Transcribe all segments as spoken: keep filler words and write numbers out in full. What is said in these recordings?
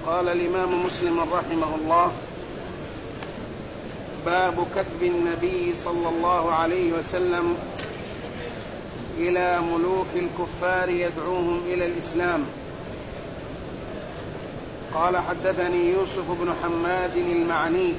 قال الإمام مسلم رحمه الله: باب كتب النبي صلى الله عليه وسلم إلى ملوك الكفار يدعوهم إلى الإسلام. قال: حدثني يوسف بن حماد المعني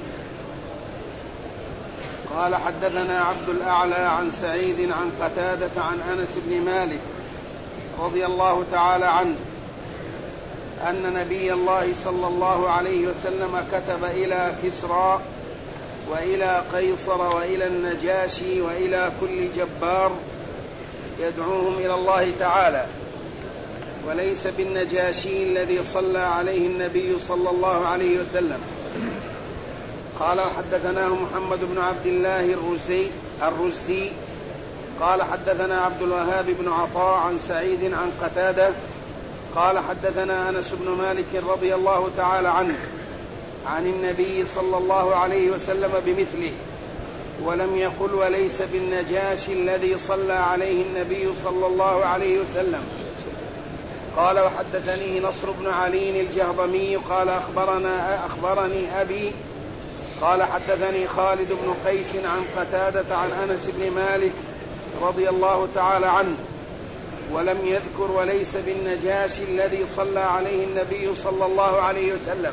قال: حدثنا عبد الأعلى عن سعيد عن قتادة عن أنس بن مالك رضي الله تعالى عنه أن نبي الله صلى الله عليه وسلم كتب إلى كسرى وإلى قيصر وإلى النجاشي وإلى كل جبار يدعوهم إلى الله تعالى، وليس بالنجاشي الذي صلى عليه النبي صلى الله عليه وسلم. قال: حدثناه محمد بن عبد الله الرزي الرزي قال: حدثنا عبد الوهاب بن عطاء عن سعيد عن قتادة قال: حدثنا أنس بن مالك رضي الله تعالى عنه عن النبي صلى الله عليه وسلم بمثله، ولم يقل وليس بالنجاشي الذي صلى عليه النبي صلى الله عليه وسلم. قال: وحدثني نصر بن علي الجهضمي قال: أخبرنا أخبرني أبي قال: حدثني خالد بن قيس عن قتادة عن أنس بن مالك رضي الله تعالى عنه، ولم يذكر وليس بالنجاشي الذي صلى عليه النبي صلى الله عليه وسلم.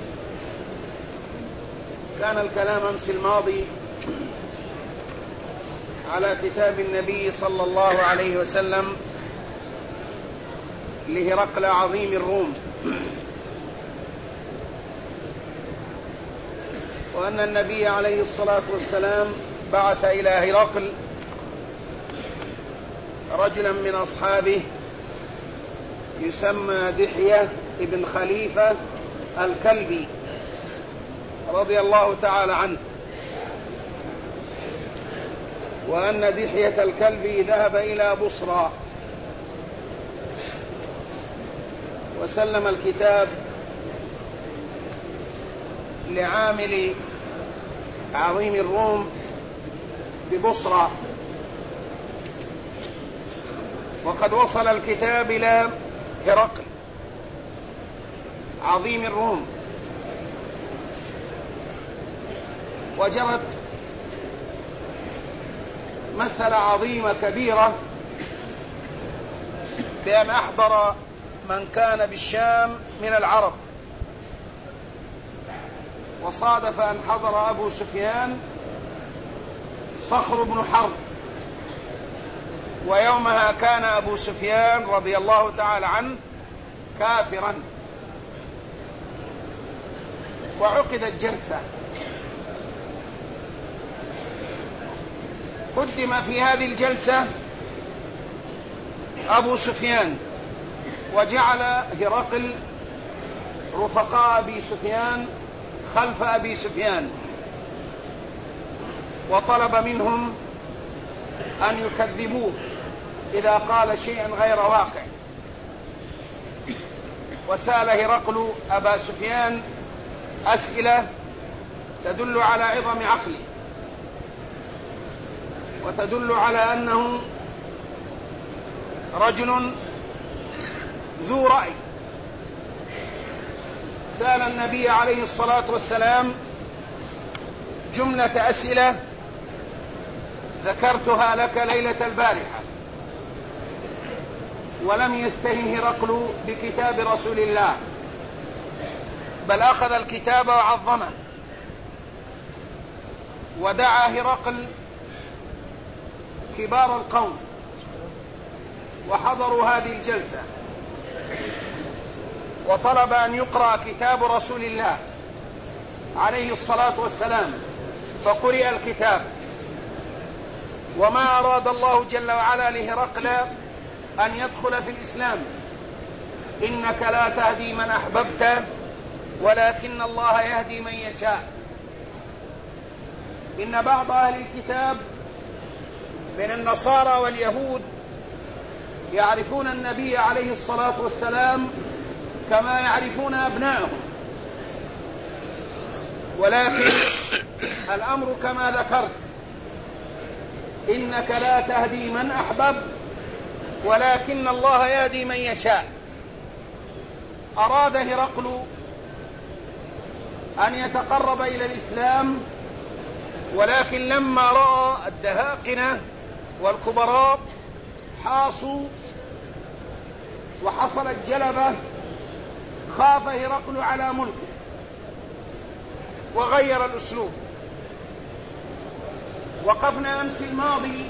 كان الكلام أمس الماضي على كتاب النبي صلى الله عليه وسلم لهرقل عظيم الروم، وأن النبي عليه الصلاة والسلام بعث إلى هرقل رجلا من أصحابه يسمى دحية ابن خليفة الكلبي رضي الله تعالى عنه، وأن دحية الكلبي ذهب إلى بصرى وسلم الكتاب لعامل عظيم الروم ببصرى، وقد وصل الكتاب إلى هرقل عظيم الروم، وجرت مسألة عظيمة كبيرة بأن أحضر من كان بالشام من العرب، وصادف أن حضر أبو سفيان صخر بن حرب، ويومها كان أبو سفيان رضي الله تعالى عنه كافرا. وعقدت جلسة قدم في هذه الجلسة أبو سفيان، وجعل هرقل رفقاء أبي سفيان خلف أبي سفيان، وطلب منهم أن يكذبوه إذا قال شيئا غير واقع. وسأل هرقل أبا سفيان أسئلة تدل على عظم عقله، وتدل على أنه رجل ذو رأي. سأل النبي عليه الصلاة والسلام جملة أسئلة ذكرتها لك ليلة البارحة، ولم يستهن هرقل بكتاب رسول الله، بل أخذ الكتاب وعظمه، ودعا هرقل كبار القوم وحضروا هذه الجلسة، وطلب أن يقرأ كتاب رسول الله عليه الصلاة والسلام، فقرئ الكتاب. وما أراد الله جل وعلا لهرقل أن يدخل في الإسلام: إنك لا تهدي من أحببت ولكن الله يهدي من يشاء. إن بعض أهل الكتاب من النصارى واليهود يعرفون النبي عليه الصلاة والسلام كما يعرفون أبنائهم، ولكن الأمر كما ذكرت: إنك لا تهدي من أحببت ولكن الله يهدي من يشاء. أراد هرقل أن يتقرب إلى الإسلام، ولكن لما رأى الدهاقنة والكبراء حاصوا وحصلت جلبة خاف هرقل على ملكه وغير الأسلوب. وقفنا أمس الماضي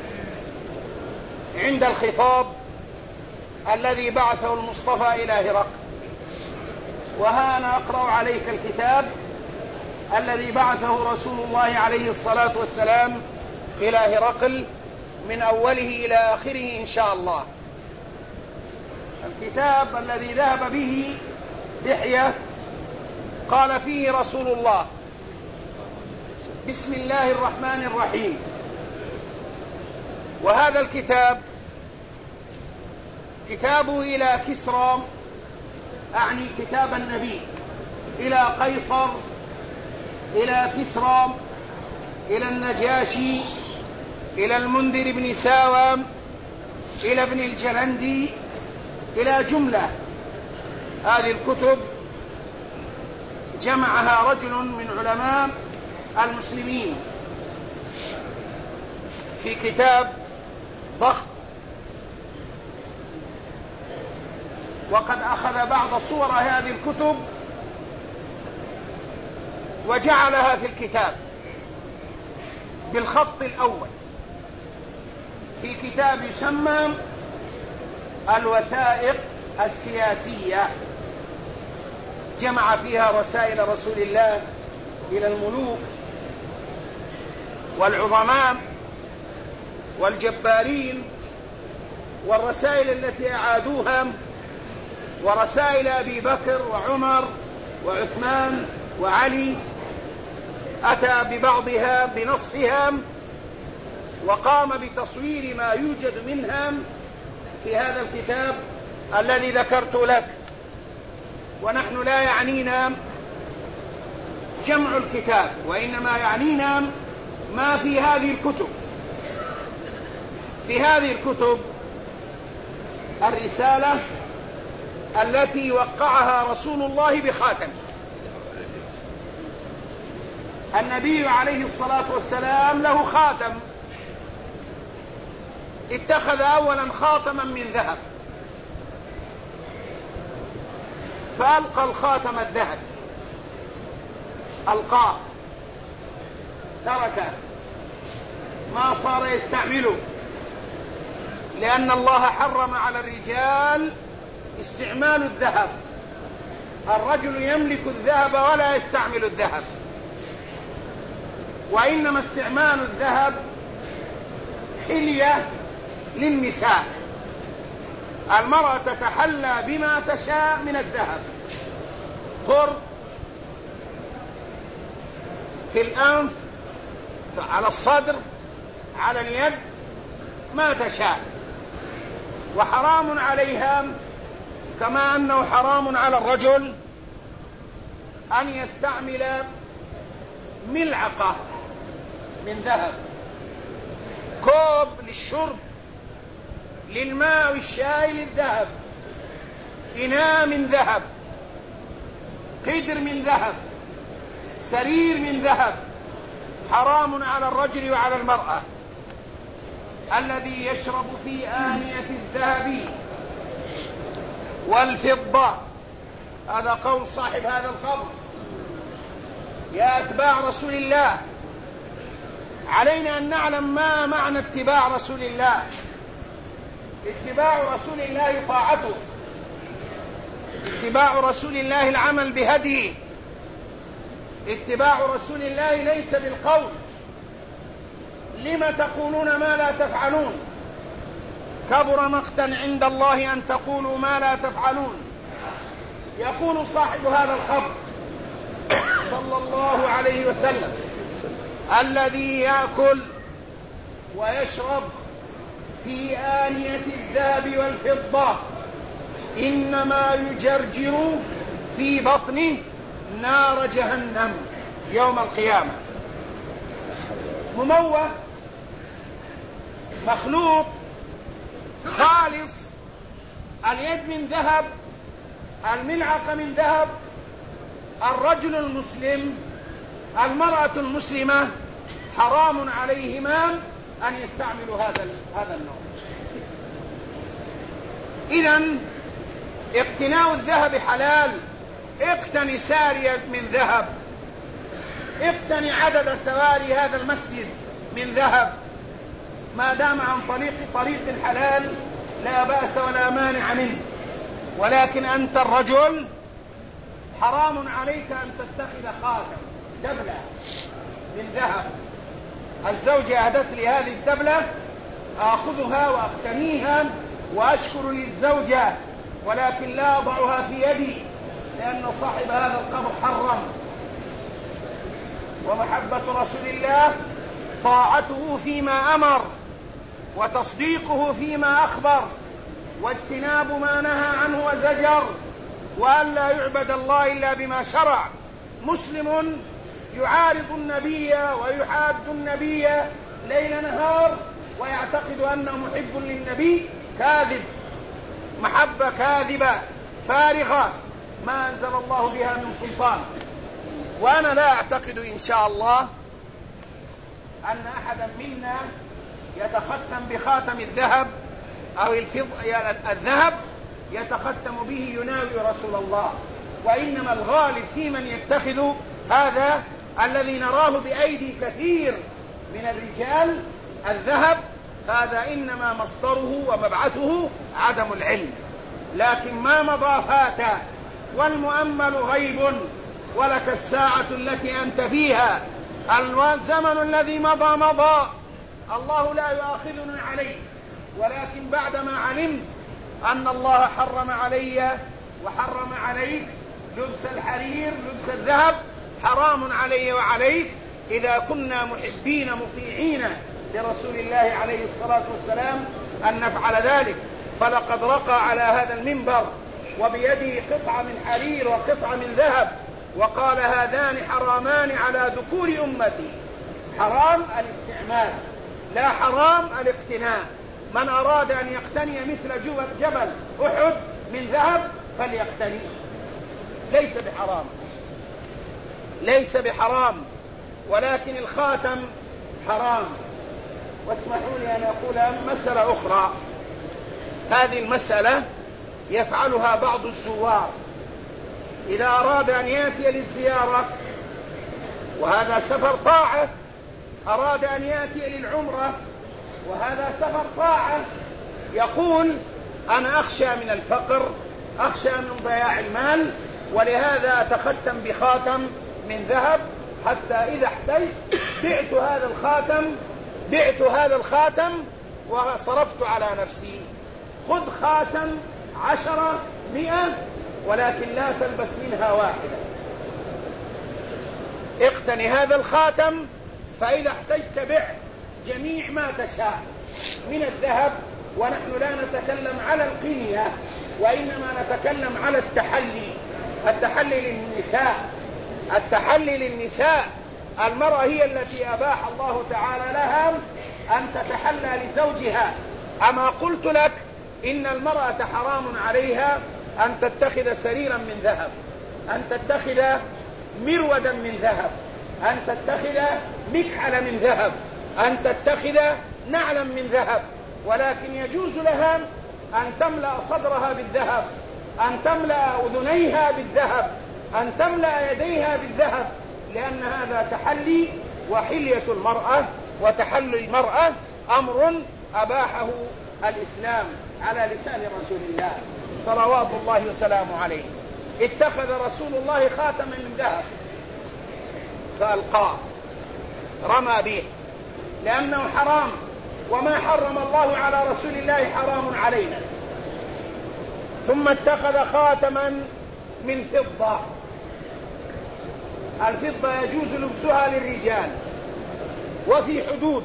عند الخطاب الذي بعثه المصطفى إلى هرقل، وها أنا أقرأ عليك الكتاب الذي بعثه رسول الله عليه الصلاة والسلام إلى هرقل من أوله إلى آخره إن شاء الله. الكتاب الذي ذهب به دحية قال فيه رسول الله: بسم الله الرحمن الرحيم. وهذا الكتاب كتابه إلى كسرى، أعني كتاب النبي، إلى قيصر، إلى كسرى، إلى النجاشي، إلى المنذر بن ساوى، إلى ابن الجلندي، إلى جملة. هذه الكتب جمعها رجل من علماء المسلمين في كتاب ضخم، وقد أخذ بعض صور هذه الكتب وجعلها في الكتاب بالخط الأول في كتاب يسمى الوثائق السياسية، جمع فيها رسائل رسول الله إلى الملوك والعظماء والجبارين، والرسائل التي أعادوها، ورسائل أبي بكر وعمر وعثمان وعلي، أتى ببعضها بنصها وقام بتصوير ما يوجد منها في هذا الكتاب الذي ذكرت لك. ونحن لا يعنينا جمع الكتاب، وإنما يعنينا ما في هذه الكتب. في هذه الكتب الرسالة التي وقعها رسول الله بخاتم. النبي عليه الصلاة والسلام له خاتم، اتخذ أولا خاتما من ذهب، فألقى الخاتم الذهب، ألقاه، تركه، ما صار يستعمله، لأن الله حرم على الرجال استعمال الذهب. الرجل يملك الذهب ولا يستعمل الذهب، وإنما استعمال الذهب حلية للنساء. المرأة تتحلى بما تشاء من الذهب، قرط، في الأنف، على الصدر، على اليد، ما تشاء. وحرام عليها كما أنه حرام على الرجل أن يستعمل ملعقة من ذهب، كوب للشرب، للماء والشاي للذهب، إناء من ذهب، قدر من ذهب، سرير من ذهب. حرام على الرجل وعلى المرأة. الذي يشرب في آنية الذهب والفضة، هذا قول صاحب هذا القول. يا أتباع رسول الله، علينا أن نعلم ما معنى اتباع رسول الله. اتباع رسول الله طاعته، اتباع رسول الله العمل بهديه، اتباع رسول الله ليس بالقول. لم تقولون ما لا تفعلون؟ كبر مقتا عند الله أن تقولوا ما لا تفعلون. يقول صاحب هذا الخبر صلى الله عليه وسلم: الذي يأكل ويشرب في آنية الذهب والفضة إنما يجرجر في بطنه نار جهنم يوم القيامة. مموه، مخلوق خالص، اليد من ذهب، الملعقة من ذهب، الرجل المسلم المرأة المسلمة حرام عليهما أن يستعملوا هذا هذا النوع. إذن اقتناء الذهب حلال. اقتني سارية من ذهب، اقتني عدد سواري هذا المسجد من ذهب، ما دام عن طريق طريق الحلال لا بأس ولا مانع منه. ولكن أنت الرجل حرام عليك أن تتخذ خاتم دبلة من ذهب. الزوجة أهدت لي هذه الدبلة، آخذها وأقتنيها وأشكر للزوجة، ولكن لا أضعها في يدي، لأن صاحب هذا القبر حرم. ومحبة رسول الله طاعته فيما أمر، وتصديقه فيما أخبر، واجتناب ما نهى عنه وزجر، وأن لا يعبد الله إلا بما شرع. مسلم يعارض النبي ويحاد النبي ليل نهار ويعتقد أنه محب للنبي، كاذب، محبة كاذبة فارغة ما أنزل الله بها من سلطان. وأنا لا أعتقد إن شاء الله أن أحدا منا يتختم بخاتم الذهب أو الذهب يتختم به يناوي رسول الله، وإنما الغالب في من يتخذ هذا الذي نراه بأيدي كثير من الرجال الذهب، هذا إنما مصدره ومبعثه عدم العلم. لكن ما مضى فات، والمؤمل غيب، ولك الساعة التي أنت فيها. الزمن الذي مضى مضى، الله لا يؤاخذنا عليه، ولكن بعدما علمت أن الله حرم علي وحرم عليك لبس الحرير لبس الذهب، حرام علي وعليك إذا كنا محبين مطيعين لرسول الله عليه الصلاة والسلام أن نفعل ذلك. فلقد رقى على هذا المنبر وبيده قطعة من حرير وقطعة من ذهب وقال: هذان حرامان على ذكور أمتي. حرام الاستعمال، لا حرام الاقتناء. من أراد أن يقتني مثل جبل أحد من ذهب فليقتني، ليس بحرام، ليس بحرام، ولكن الخاتم حرام. واسمحوا لي أن أقول مسألة أخرى. هذه المسألة يفعلها بعض الزوار إذا أراد أن يأتي للزيارة، وهذا سفر طاعة، أراد أن يأتي للعمرة وهذا سفر طاعة، يقول: أنا أخشى من الفقر، أخشى من ضياع المال، ولهذا أتختم بخاتم من ذهب، حتى إذا احتجت بعت هذا الخاتم بعت هذا الخاتم وصرفت على نفسي. خذ خاتم عشرة مئة، ولكن لا تلبس منها واحدة. اقتني هذا الخاتم، فإذا احتجت بع جميع ما تشاء من الذهب. ونحن لا نتكلم على القنية، وإنما نتكلم على التحلي. التحلي للنساء، التحلي للنساء. المرأة هي التي أباح الله تعالى لها أن تتحلى لزوجها. أما قلت لك إن المرأة حرام عليها أن تتخذ سريرا من ذهب، أن تتخذ مرودا من ذهب، أن تتخذ مكحل من ذهب، أن تتخذ نعلا من ذهب، ولكن يجوز لها أن تملأ صدرها بالذهب، أن تملأ أذنيها بالذهب، أن تملأ يديها بالذهب، لأن هذا تحلي. وحلية المرأة وتحلي المرأة أمر أباحه الإسلام على لسان رسول الله صلوات الله وسلامه عليه. اتخذ رسول الله خاتما من ذهب فألقاه، رمى به، لأنه حرام، وما حرم الله على رسول الله حرام علينا. ثم اتخذ خاتما من فضة. الفضة يجوز لبسها للرجال وفي حدود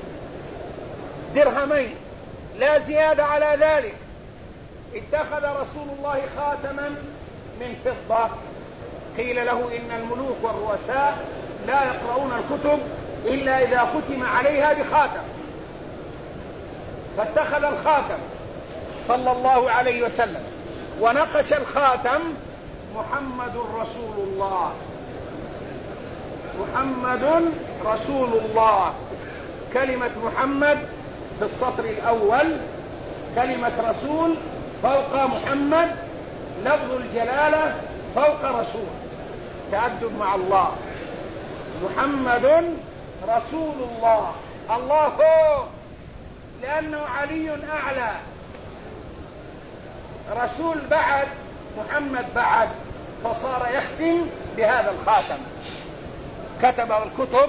درهمين لا زيادة على ذلك. اتخذ رسول الله خاتما من فضة. قيل له إن الملوك والرؤساء لا يقرؤون الكتب إلا إذا ختم عليها بخاتم، فاتخذ الخاتم صلى الله عليه وسلم ونقش الخاتم محمد رسول الله. محمد رسول الله. كلمة محمد في السطر الأول، كلمة رسول فوق محمد، لفظ الجلالة فوق رسول، تأدب مع الله. محمد رسول الله، الله فوق لأنه علي أعلى، رسول بعد، محمد بعد، فصار يختم بهذا الخاتم. كتب الكتب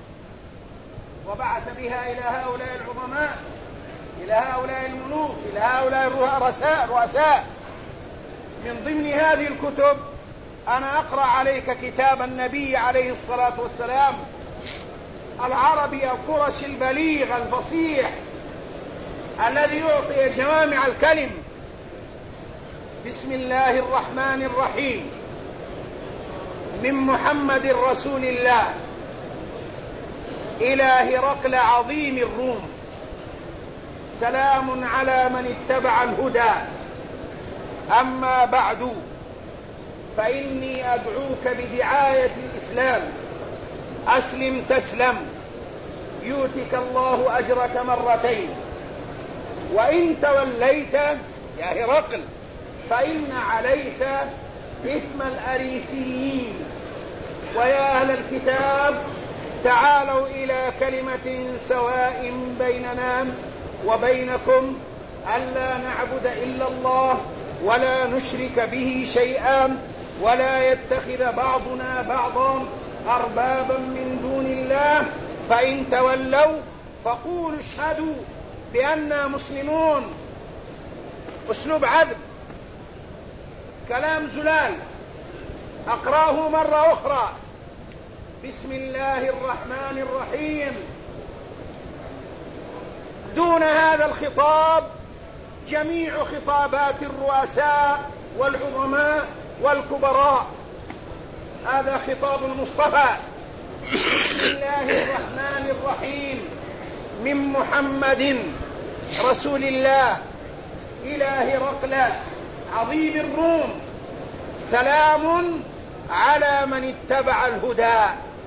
وبعث بها إلى هؤلاء العظماء، إلى هؤلاء الملوك، إلى هؤلاء الرؤساء رؤساء. من ضمن هذه الكتب أنا أقرأ عليك كتاب النبي عليه الصلاة والسلام العربي القرشي البليغ الفصيح الذي يعطي جوامع الكلم. بسم الله الرحمن الرحيم. من محمد رسول الله إلى هرقل عظيم الروم، سلام على من اتبع الهدى. أما بعد، فإني أدعوك بدعاية الإسلام، أسلم تسلم، يؤتك الله أجرك مرتين، وإن توليت يا هرقل فإن عليك إثم الأريسيين. ويا أهل الكتاب تعالوا إلى كلمة سواء بيننا وبينكم ألا نعبد إلا الله ولا نشرك به شيئا ولا يتخذ بعضنا بعضا أربابا من دون الله، فإن تولوا فقولوا اشهدوا بأننا مسلمون. أسلوب عذب، كلام زلال، أقرأه مرة أخرى. بسم الله الرحمن الرحيم. دون هذا الخطاب جميع خطابات الرؤساء والعظماء والكبراء، هذا خطاب المصطفى. بسم الله الرحمن الرحيم. من محمد رسول الله إلى هرقل عظيم الروم، سلام على من اتبع الهدى.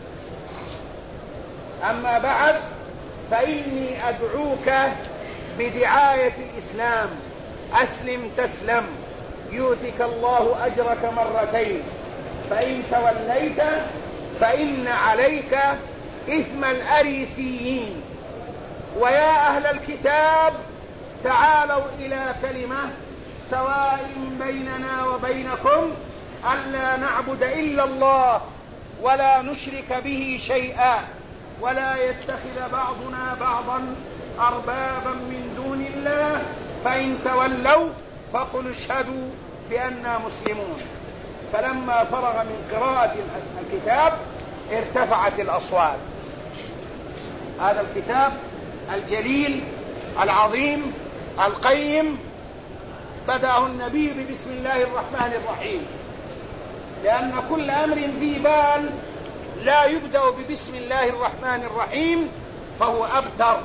أما بعد، فإني أدعوك بدعاية الإسلام، أسلم تسلم، يؤتك الله أجرك مرتين، فإن توليت فإن عليك إثم الأريسيين. ويا أهل الكتاب تعالوا إلى كلمة سواء بيننا وبينكم ألا نعبد إلا الله ولا نشرك به شيئا ولا يتخذ بعضنا بعضا أربابا من دون الله، فإن تولوا فقل اشهدوا بأننا مسلمون. فلما فرغ من قراءة الكتاب ارتفعت الأصوات. هذا الكتاب الجليل العظيم القيم بدأه النبي ببسم الله الرحمن الرحيم، لأن كل أمر ذي بال لا يبدأ ببسم الله الرحمن الرحيم فهو أبتر.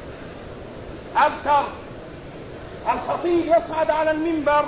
أبتر. الخطيب يصعد على المنبر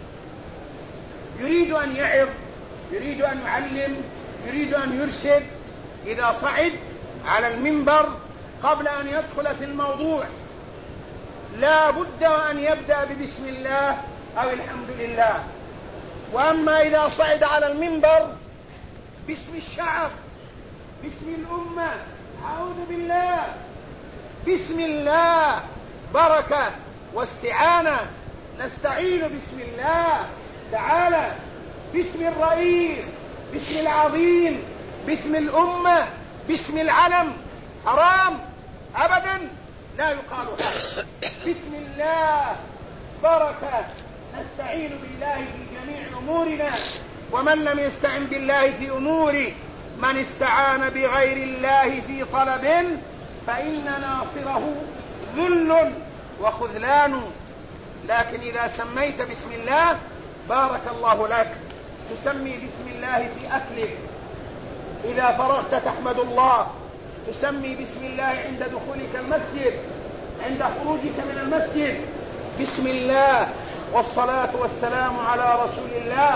يريد أن يعظ، يريد أن يعلم، يريد أن يرشد. إذا صعد على المنبر قبل أن يدخل في الموضوع لا بد أن يبدأ ببسم الله أو الحمد لله. وأما إذا صعد على المنبر باسم الشعب، باسم الأمة، أعوذ بالله، بسم الله بركة واستعانة، نستعين بسم الله تعالى، باسم الرئيس، باسم العظيم، باسم الأمة، باسم العلم، حرام أبدا لا يقال هذا. بسم الله بركة، نستعين بالله في جميع أمورنا، ومن لم يستعن بالله في أموره، من استعان بغير الله في طلب فإن ناصره ذل وخذلان. لكن إذا سميت بسم الله بارك الله لك، تسمي بسم الله في أكلك، إذا فرغت تحمد الله، تسمي بسم الله عند دخولك المسجد، عند خروجك من المسجد، بسم الله، والصلاة والسلام على رسول الله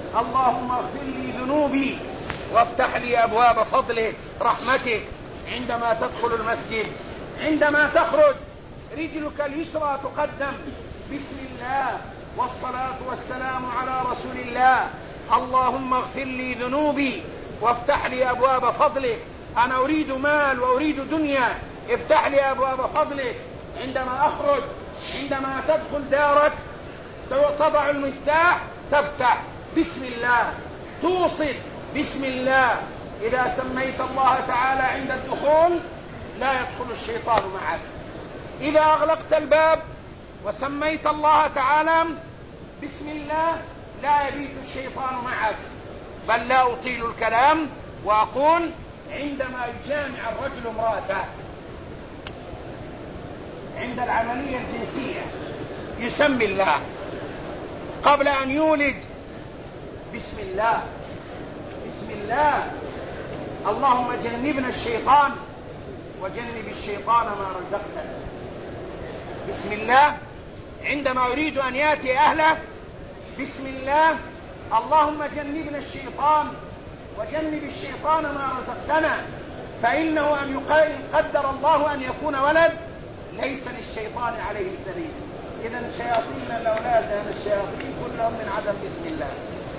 اللهم اغفر لي ذنوبي وافتح لي أبواب فضلك رحمتك. عندما تدخل المسجد، عندما تخرج، رجلك اليسرى تقدم بسم الله والصلاة والسلام على رسول الله. اللهم اغفر لي ذنوبي وافتح لي أبواب فضلك. أنا أريد مال وأريد دنيا، افتح لي أبواب فضلك. عندما أخرج، عندما تدخل دارك، تضع المفتاح، تفتح بسم الله، توصل بسم الله. إذا سميت الله تعالى عند الدخول لا يدخل الشيطان معك. إذا أغلقت الباب وسميت الله تعالى بسم الله لا يبيت الشيطان معك. بل لا أطيل الكلام وأقول عندما يجامع الرجل امرأته عند العملية الجنسية يسمي الله. قبل أن يولد بسم الله، بسم الله. اللهم جنبنا الشيطان وجنب الشيطان ما رزقتنا. بسم الله. عندما يريد أن يأتي أهله بسم الله. اللهم جنبنا الشيطان وجنب الشيطان ما رزقتنا. فإنه أن يقدر الله أن يكون ولد ليس للشيطان عليه سبيل. إذن شياطين الأولاد لأن الشياطين كلهم من عدم بسم الله.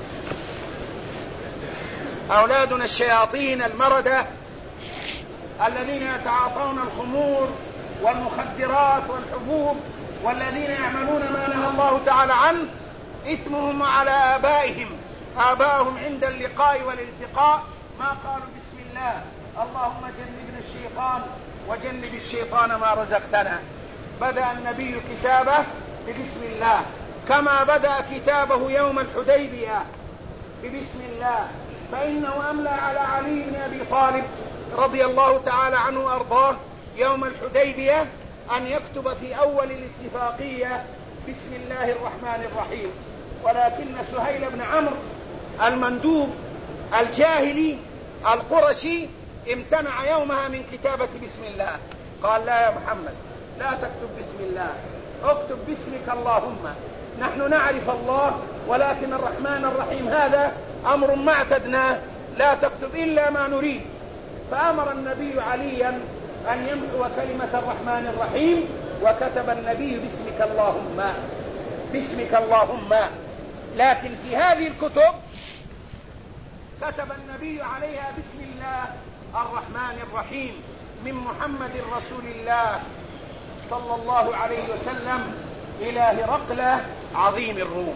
أولادنا الشياطين المردة الذين يتعاطون الخمور والمخدرات والحبوب والذين يعملون ما نهى الله تعالى عنه، إثمهم على آبائهم. آبائهم عند اللقاء والالتقاء ما قالوا بسم الله. اللهم جنبنا الشيطان وجنب الشيطان ما رزقتنا. بدأ النبي كتابه ببسم الله، كما بدأ كتابه يوم الحديبية ببسم الله. فإنه أملى على علي بن أبي طالب رضي الله تعالى عنه وأرضاه يوم الحديبية أن يكتب في أول الاتفاقية بسم الله الرحمن الرحيم. ولكن سهيل بن عمرو المندوب الجاهلي القرشي امتنع يومها من كتابة بسم الله. قال لا يا محمد، لا تكتب بسم الله، اكتب باسمك اللهم. نحن نعرف الله، ولكن الرحمن الرحيم هذا أمر ما اعتدناه، لا تكتب إلا ما نريد. فأمر النبي عليا أن يمحو كلمة الرحمن الرحيم، وكتب النبي باسمك اللهم، باسمك اللهم. لكن في هذه الكتب كتب النبي عليها بسم الله الرحمن الرحيم من محمد رسول الله صلى الله عليه وسلم إلى هرقل عظيم الروم.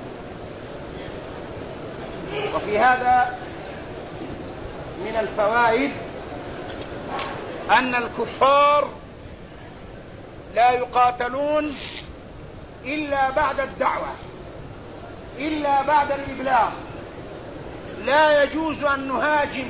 وفي هذا من الفوائد أن الكفار لا يقاتلون إلا بعد الدعوة، إلا بعد الإبلاغ. لا يجوز أن نهاجم،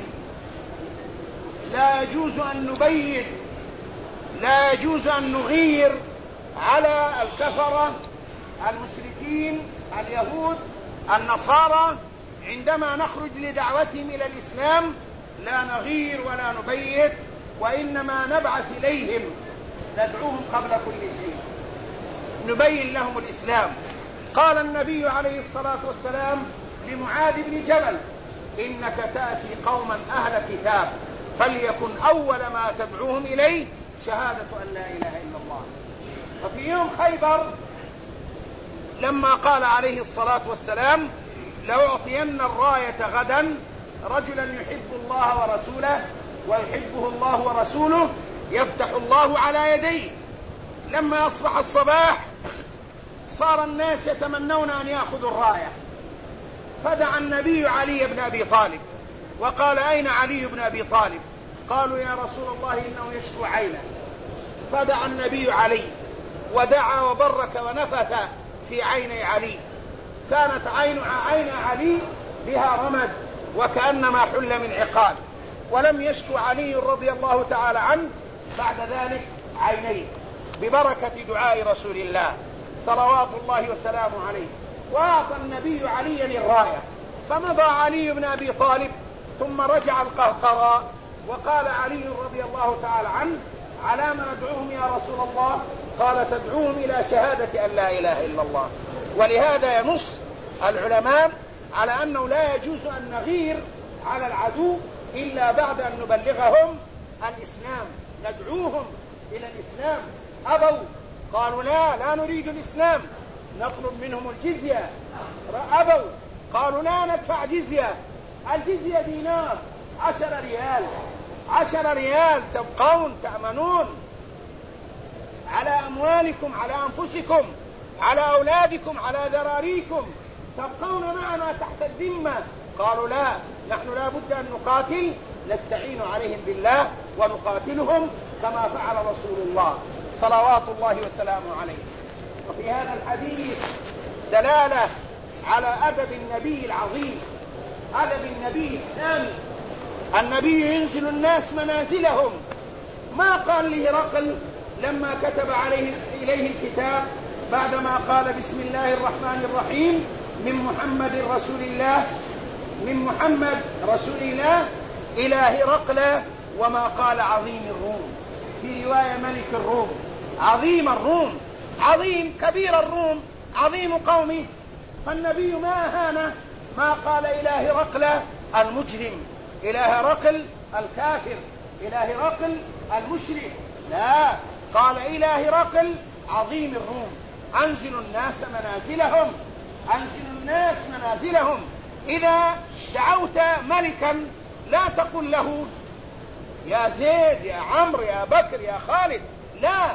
لا يجوز أن نبين، لا يجوز أن نغير على الكفرة المشركين اليهود النصارى. عندما نخرج لدعوتهم إلى الإسلام لا نغير ولا نبيت، وإنما نبعث إليهم، ندعوهم قبل كل شيء، نبين لهم الإسلام. قال النبي عليه الصلاة والسلام لمعاذ بن جبل: إنك تأتي قوما أهل كتاب فليكن أول ما تدعوهم إليه شهادة أن لا إله إلا الله. وفي يوم خيبر لما قال عليه الصلاة والسلام: لأعطين الراية غدا رجلا يحب الله ورسوله ويحبه الله ورسوله يفتح الله على يديه. لما أصبح الصباح صار الناس يتمنون أن يأخذوا الراية، فدعا النبي علي بن أبي طالب وقال: أين علي بن أبي طالب؟ قالوا: يا رسول الله إنه يشكو عينه. فدعا النبي علي ودعا وبرك ونفث في عيني علي. كانت عين عين علي بها رمد وكأنما حل من عقال، ولم يشكو علي رضي الله تعالى عنه بعد ذلك عينيه ببركة دعاء رسول الله صلوات الله وسلامه عليه. وأعطى النبي عليا الراية، فمضى علي بن أبي طالب ثم رجع القهقراء وقال علي رضي الله تعالى عنه: على ما ندعوهم يا رسول الله؟ قال: تدعوهم إلى شهادة أن لا إله إلا الله. ولهذا ينص العلماء على أنه لا يجوز أن نغير على العدو إلا بعد أن نبلغهم الإسلام، ندعوهم إلى الإسلام. أبوا، قالوا لا لا نريد الإسلام، نطلب منهم الجزية. أبوا، قالوا لا ندفع جزية، الجزية دينار، عشر ريال، عشر ريال تبقون تأمنون على أموالكم، على أنفسكم، على أولادكم، على ذراريكم، تبقون معنا تحت الذمة. قالوا لا، نحن لا بد أن نقاتل، نستعين عليهم بالله ونقاتلهم كما فعل رسول الله صلوات الله وسلامه عليه. وفي هذا الحديث دلالة على أدب النبي العظيم، أدب النبي السامي. النبي ينزل الناس منازلهم، ما قال لهرقل لما كتب عليه إليه الكتاب بعدما قال بسم الله الرحمن الرحيم من محمد رسول الله، من محمد رسول الله إلى هرقل، وما قال عظيم الروم، في رواية ملك الروم، عظيم الروم، عظيم كبير الروم، عظيم قومه. فالنبي ما أهانه، ما قال إلى هرقل المجرم، إلى هرقل الكافر، إلى هرقل المشرك، لا، قال إلى هرقل عظيم الروم. أنزلوا الناس منازلهم، أنزلوا الناس منازلهم. إذا دعوت ملكا لا تقل له يا زيد، يا عمرو، يا بكر، يا خالد، لا،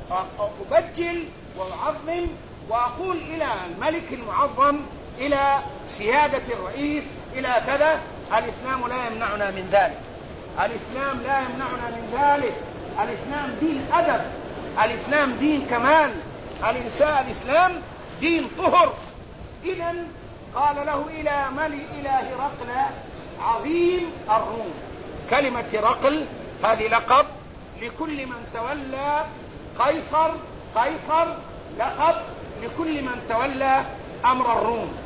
أبجل وأعظم وأقول إلى الملك المعظم، إلى سيادة الرئيس، إلى كذا. الإسلام لا يمنعنا من ذلك، الإسلام لا يمنعنا من ذلك. الإسلام دين أدب، الإسلام دين كمال، الإنسان الإسلام دين طهر. إذن قال له إلى ملك، إلى هرقل عظيم الروم. كلمة هرقل هذه لقب لكل من تولى، قيصر، قيصر لقب لكل من تولى أمر الروم،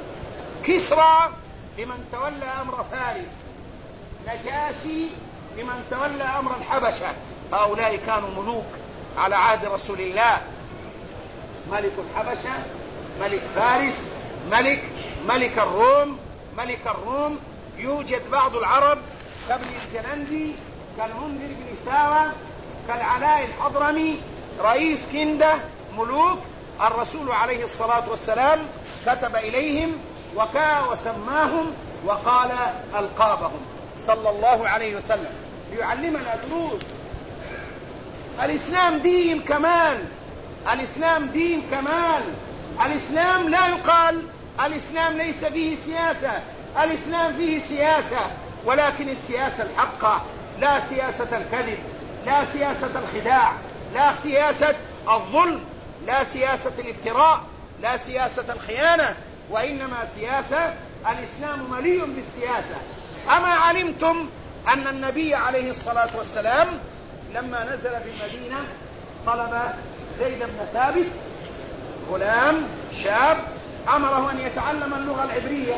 كسرى لمن تولى أمر فارس، نجاشي لمن تولى أمر الحبشة. هؤلاء كانوا ملوك على عهد رسول الله، ملك الحبشة، ملك فارس، ملك ملك الروم، ملك الروم. يوجد بعض العرب كابن الجلندي، كالمنذر بن ساوى، كالعلاء الحضرمي، رئيس كندة، ملوك. الرسول عليه الصلاة والسلام كتب إليهم وكا وسماهم وقال ألقابهم صلى الله عليه وسلم ليعلمنا دروس. الإسلام دين كمال، الإسلام دين كمال. الإسلام لا يقال الإسلام ليس فيه سياسة، الإسلام فيه سياسة، ولكن السياسة الحقة، لا سياسة الكذب، لا سياسة الخداع، لا سياسة الظلم، لا سياسة الافتراء، لا سياسة الخيانة، وإنما سياسة. الإسلام مليء بالسياسة. أما علمتم أن النبي عليه الصلاة والسلام لما نزل في المدينة طلب زيد بن ثابت، غلام شاب، أمره أن يتعلم اللغة العبرية.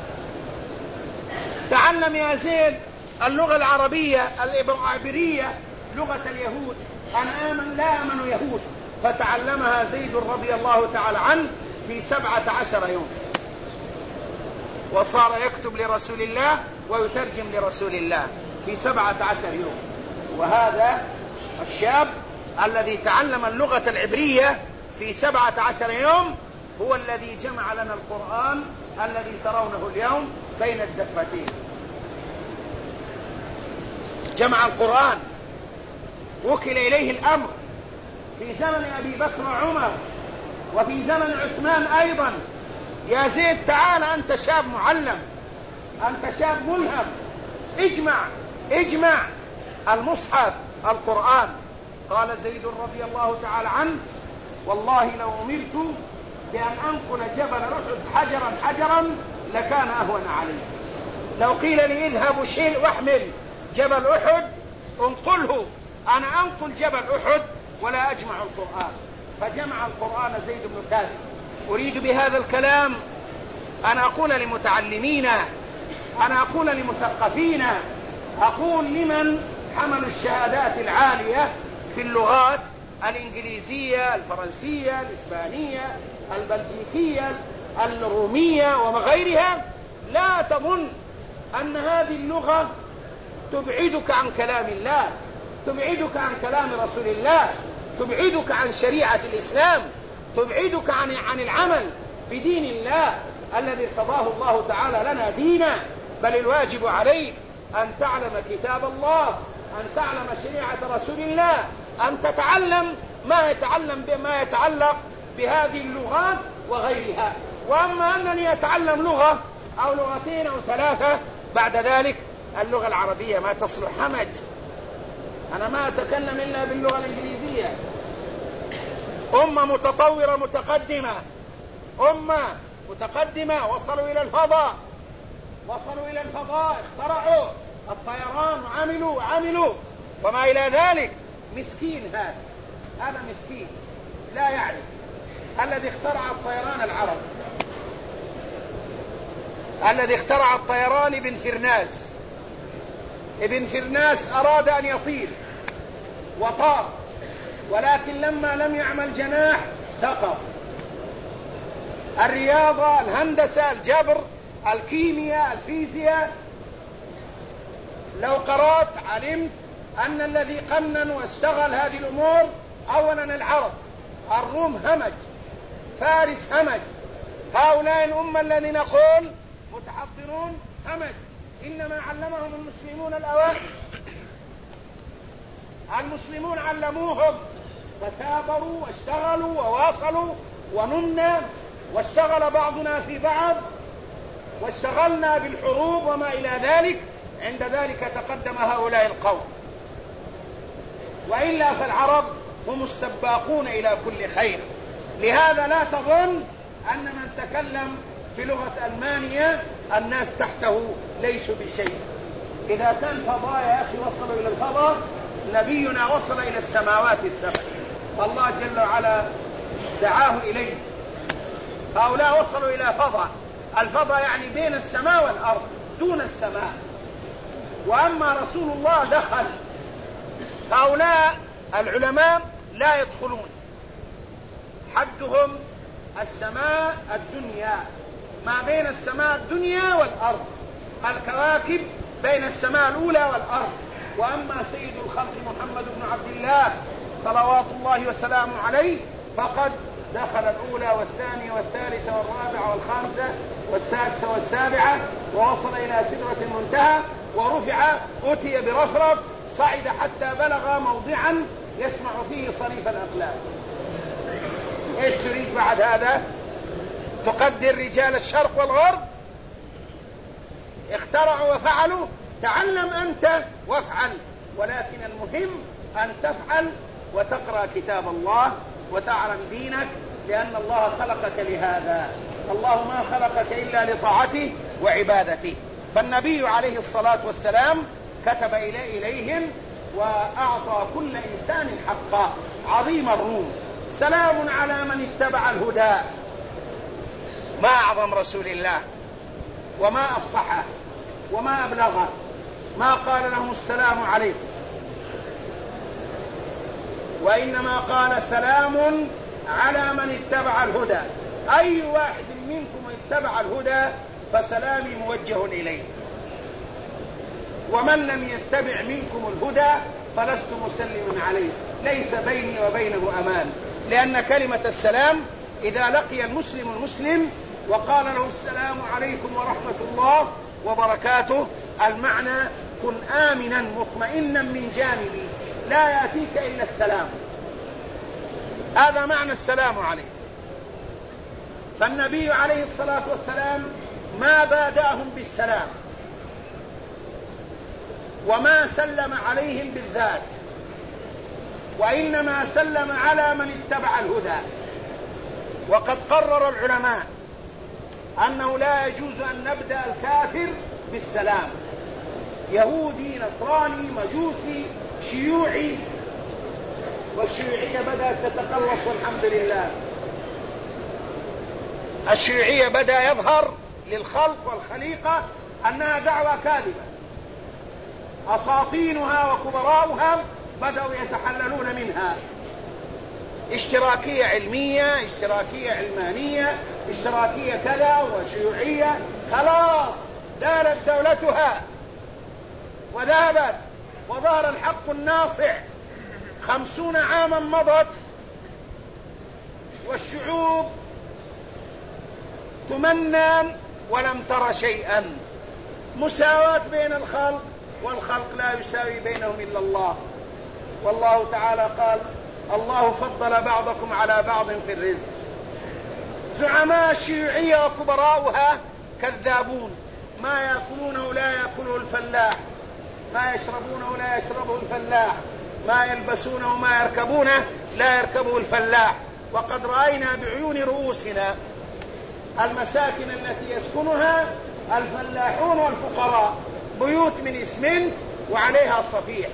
تعلم يا زيد اللغة العربية العبرية، لغة اليهود، أنا آمن لا آمن يهود. فتعلمها زيد رضي الله تعالى عنه في سبعة عشر يوم، وصار يكتب لرسول الله ويترجم لرسول الله في سبعة عشر يوم. وهذا الشاب الذي تعلم اللغة العبرية في سبعة عشر يوم هو الذي جمع لنا القرآن الذي ترونه اليوم بين الدفتين. جمع القرآن، وكل إليه الأمر في زمن أبي بكر وعمر، وفي زمن عثمان أيضا. يا زيد تعال، أنت شاب معلم، أنت شاب ملهم، اجمع اجمع المصحف القرآن. قال زيد رضي الله تعالى عنه والله لو أمرت بأن أنقل جبل أحد حجرا حجرا لكان أهون علي. لو قيل لي اذهب شيل واحمل جبل أحد انقله، أنا أنقل جبل أحد ولا أجمع القرآن. فجمع القرآن زيد بن ثابت. أريد بهذا الكلام أن أقول لمتعلمين، أنا أقول لمثقفين، أقول لمن حملوا الشهادات العالية في اللغات الإنجليزية، الفرنسية، الإسبانية، البلجيكية، الرومية وغيرها، لا تظن أن هذه اللغة تبعدك عن كلام الله، تبعدك عن كلام رسول الله، تبعدك عن شريعة الإسلام، تبعدك عن عن العمل بدين الله الذي ارتضاه الله تعالى لنا دينا. بل الواجب عليك أن تعلم كتاب الله، أن تعلم شريعة رسول الله، أن تتعلم ما يتعلم بما يتعلق بهذه اللغات وغيرها. وأما أنني أتعلم لغة أو لغتين أو ثلاثة بعد ذلك اللغة العربية ما تصلح همج، أنا ما أتكلم إلا باللغة الإنجليزية. أمة متطورة متقدمة، أمة متقدمة، وصلوا إلى الفضاء، وصلوا إلى الفضاء، اخترعوا الطيران وعملوا عملوا وما إلى ذلك. مسكين هذا، هذا مسكين لا يعرف. الذي اخترع الطيران العرب، الذي اخترع الطيران ابن فرناس. ابن فرناس أراد أن يطير وطار، ولكن لما لم يعمل جناح سقط. الرياضة، الهندسة، الجبر، الكيمياء، الفيزياء، لو قرأت علمت أن الذي قنن واشتغل هذه الأمور أولا العرب. الروم همج، فارس همج، هؤلاء الأمة الذين نقول متحضرون همج، إنما علمهم المسلمون الأوائل. المسلمون علموهم فكابروا واشتغلوا وواصلوا ونمنا، واشتغل بعضنا في بعض، واشتغلنا بالحروب وما إلى ذلك. عند ذلك تقدم هؤلاء القوم، وإلا فالعرب هم السباقون إلى كل خير. لهذا لا تظن أن من تكلم بلغة ألمانيا الناس تحته ليسوا بشيء. إذا كان فضاء يا أخي وصلوا إلى الفضاء، نبينا وصل إلى السماوات السبع، الله جل وعلا دعاه إليه. هؤلاء وصلوا إلى فضاء، الفضاء يعني بين السماء والأرض دون السماء. وأما رسول الله دخل، هؤلاء العلماء لا يدخلون، حدهم السماء الدنيا، ما بين السماء الدنيا والأرض، الكواكب بين السماء الأولى والأرض. وأما سيد الخلق محمد بن عبد الله صلوات الله وسلامه عليه فقد دخل الأولى والثانية والثالثة والرابعة والخامسة والسادسة والسابعة، ووصل إلى سدرة المنتهى، ورفع أتي برفرف، صعد حتى بلغ موضعا يسمع فيه صريف الأقلام. ايش تريد بعد هذا؟ تقدر رجال الشرق والغرب اخترعوا وفعلوا، تعلم أنت وافعل، ولكن المهم أن تفعل وتقرأ كتاب الله وتعلم دينك، لأن الله خلقك لهذا. الله ما خلقك إلا لطاعته وعبادته. فالنبي عليه الصلاة والسلام كتب إليهم وأعطى كل إنسان حقه. عظيم الروم، سلام على من اتبع الهدى. ما أعظم رسول الله وما أفصحه وما أبلغه، ما قال لهم السلام عليكم، وإنما قال سلام على من اتبع الهدى. أي واحد منكم اتبع الهدى فسلامي موجه إليه، ومن لم يتبع منكم الهدى فلست مسلما عليه، ليس بيني وبينه أمان. لأن كلمة السلام إذا لقي المسلم المسلم وقال له السلام عليكم ورحمة الله وبركاته، المعنى كن آمنا مطمئنا من جانبي، لا يأتيك إلا السلام. هذا معنى السلام عليكم. فالنبي عليه الصلاة والسلام ما بادأهم بالسلام، وما سلم عليهم بالذات، وإنما سلم على من اتبع الهدى. وقد قرر العلماء أنه لا يجوز أن نبدأ الكافر بالسلام، يهودي نصراني مجوسي شيوعي، والشيوعية بدأت تتقلص والحمد لله. الشيوعية بدأ يظهر للخلق والخليقة أنها دعوة كاذبة، أساطينها وكبراؤها بدأوا يتحللون منها. اشتراكية علمية، اشتراكية علمانية، اشتراكية كذا وشيوعية، خلاص زالت دولتها وذهبت وظهر الحق الناصع. خمسون عاما مضت والشعوب تمنى ولم تر شيئا. مساواة بين الخلق، والخلق لا يساوي بينهم إلا الله. والله تعالى قال: الله فضل بعضكم على بعض في الرزق. زعماء الشيوعية وكبراؤها كذابون. ما يأكلونه لا يأكله الفلاح، ما يشربونه لا يشربه الفلاح، ما يلبسونه ما يركبونه لا يركبه الفلاح. وقد رأينا بعيون رؤوسنا المساكن التي يسكنها الفلاحون والفقراء، بيوت من إسمنت وعليها صفيح.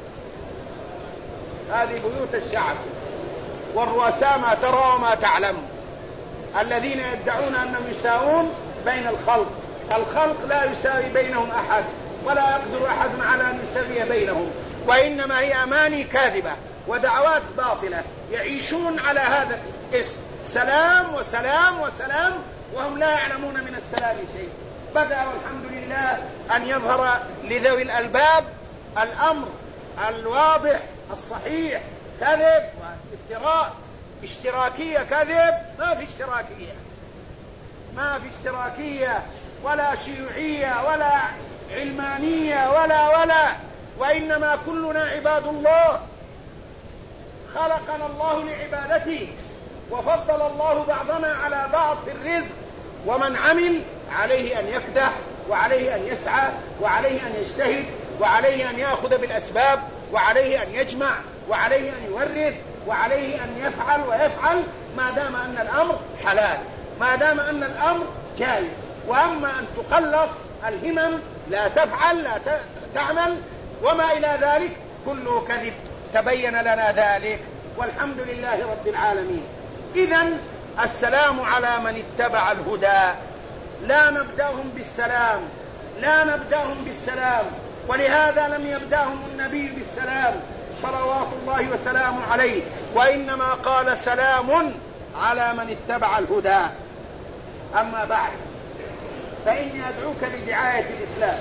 هذه بيوت الشعب، والرؤساء ما ترى وما تعلم، الذين يدعون أنهم يساوون بين الخلق. الخلق لا يساوي بينهم أحد، ولا يقدر أحد على أن يساوي بينهم، وإنما هي أماني كاذبة ودعوات باطلة يعيشون على هذا الاسم: سلام وسلام وسلام، وهم لا يعلمون من السلام شيء. بدأ والحمد لله أن يظهر لذوي الألباب الأمر الواضح الصحيح. كذب وافتراء، اشتراكية كذب، ما في اشتراكية، ما في اشتراكية ولا شيوعية ولا علمانية ولا ولا وإنما كلنا عباد الله. خلقنا الله لعبادته، وفضل الله بعضنا على بعض في الرزق. ومن عمل عليه أن يكدح، وعليه أن يسعى، وعليه أن يجتهد، وعليه أن يأخذ بالأسباب، وعليه أن يجمع، وعليه أن يورث، وعليه أن يفعل ويفعل ما دام أن الأمر حلال، ما دام أن الأمر جائز. وأما أن تقلص الهمم، لا تفعل لا تعمل وما إلى ذلك، كله كذب. تبين لنا ذلك والحمد لله رب العالمين. إذن السلام على من اتبع الهدى. لا نبدأهم بالسلام، لا نبدأهم بالسلام، ولهذا لم يبدأهم النبي بالسلام صلوات الله وسلامه عليه، وإنما قال: سلام على من اتبع الهدى. أما بعد، فإني أدعوك بدعاية الإسلام،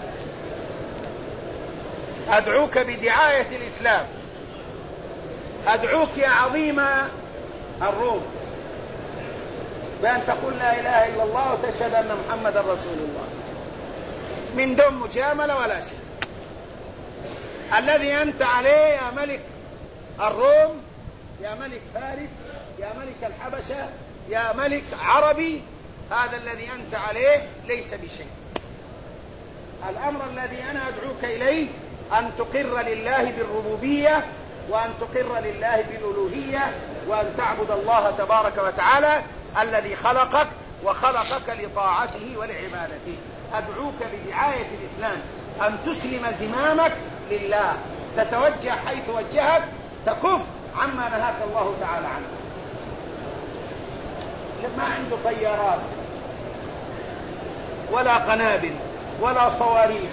أدعوك بدعاية الإسلام، أدعوك يا عظيم الروم بأن تقول لا إله إلا الله وتشهد أن محمد رسول الله، من دون مجاملة ولا شيء. الذي أنت عليه يا ملك الروم، يا ملك فارس، يا ملك الحبشة، يا ملك عربي، هذا الذي أنت عليه ليس بشيء. الأمر الذي أنا أدعوك إليه أن تقر لله بالربوبية، وأن تقر لله بالألوهية، وأن تعبد الله تبارك وتعالى الذي خلقك وخلقك لطاعته ولعبادته. أدعوك بدعاية الإسلام أن تسلم زمامك لله، تتوجه حيث وجهك، تكف عما نهاك الله تعالى عنه. ما عنده طيارات ولا قنابل ولا صواريخ،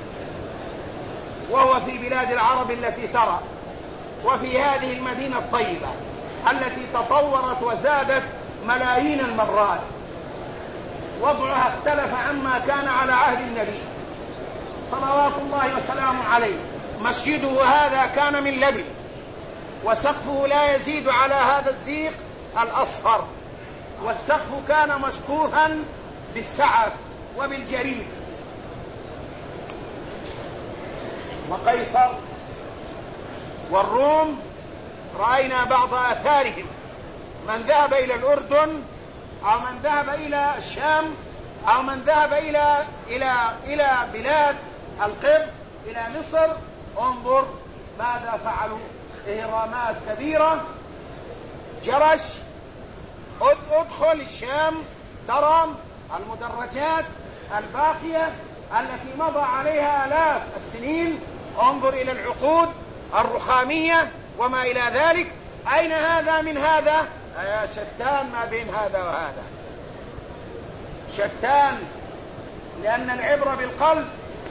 وهو في بلاد العرب التي ترى، وفي هذه المدينة الطيبة التي تطورت وزادت ملايين المرات. وضعها اختلف عما كان على عهد النبي صلوات الله وسلامه عليه. مسجده هذا كان من لبن، وسقفه لا يزيد على هذا الزيق الأصفر، والسقف كان مسقوفا بالسعف وبالجريد. وقيصر والروم رأينا بعض آثارهم، من ذهب إلى الأردن أو من ذهب إلى الشام أو من ذهب إلى إلى إلى بلاد القبط، إلى مصر، انظر ماذا فعلوا. إهرامات كبيرة، جرش. ادخل الشام ترى المدرجات الباقية التي مضى عليها آلاف السنين. انظر إلى العقود الرخامية وما إلى ذلك. أين هذا من هذا؟ يا شتان ما بين هذا وهذا، شتان، لأن العبرة بالقلب.